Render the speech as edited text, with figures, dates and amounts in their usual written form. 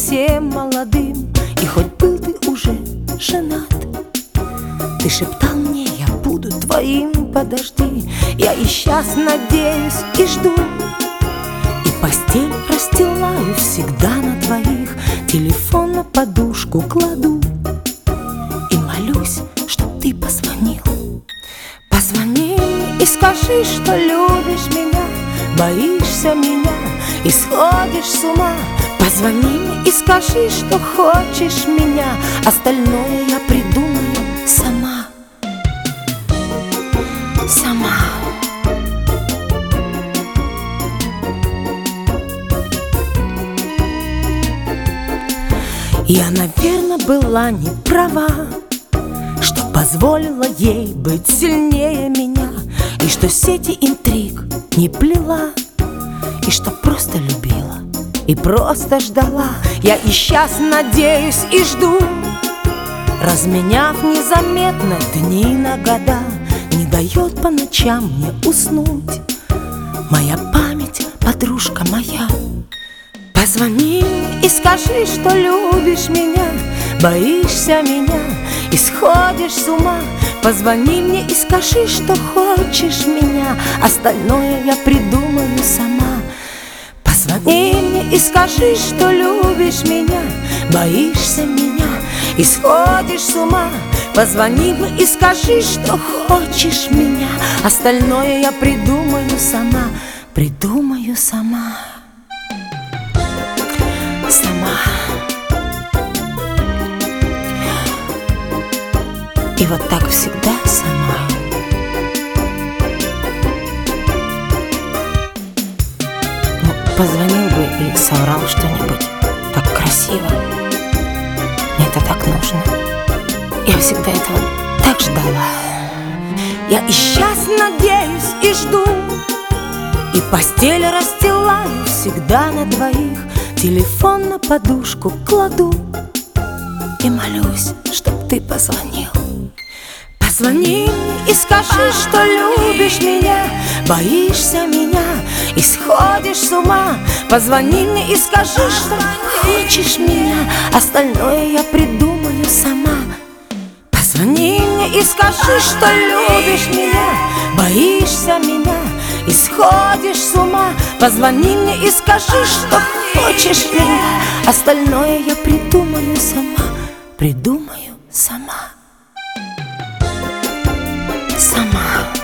совсем молодым, и хоть был ты уже женат, ты шептал мне: я буду твоим, подожди. Я и сейчас надеюсь и жду, и постель расстилаю всегда на двоих, телефон на подушку кладу и молюсь, чтоб ты позвонил. Позвони мне и скажи, что любишь меня, боишься меня и сходишь с ума. Позвони мне и скажи, что хочешь меня, остальное я придумаю сама. Сама. Я, наверное, была не права, что позволила ей быть сильнее меня, и что сети интриг не плела, и что просто любила и просто ждала. Я и сейчас надеюсь и жду, разменяв незаметно дни на года. Не дает по ночам мне уснуть моя память, подружка моя. Позвони мне и скажи, что любишь меня, боишься меня и сходишь с ума. Позвони мне и скажи, что хочешь меня, остальное я придумаю сама. Позвони мне и скажи, что любишь меня, боишься меня и сходишь с ума. Позвони мне и скажи, что хочешь меня, остальное я придумаю сама. Придумаю сама. Сама. И вот так всегда сама. Ну, позвонил бы и соврал что-нибудь так красиво. Мне это так нужно. Я всегда этого так ждала. Я и сейчас надеюсь и жду, и постель расстилаю всегда на двоих, телефон на подушку кладу и молюсь, чтоб ты позвонил. Позвони мне и скажи, что любишь меня, боишься меня и сходишь с ума. Позвони мне и скажи, что хочешь меня, остальное я придумаю сама. Позвони мне и скажи, что любишь меня, боишься меня и сходишь с ума. Позвони мне и скажи, что хочешь меня, остальное я придумаю сама. Придумаю сама. Сама.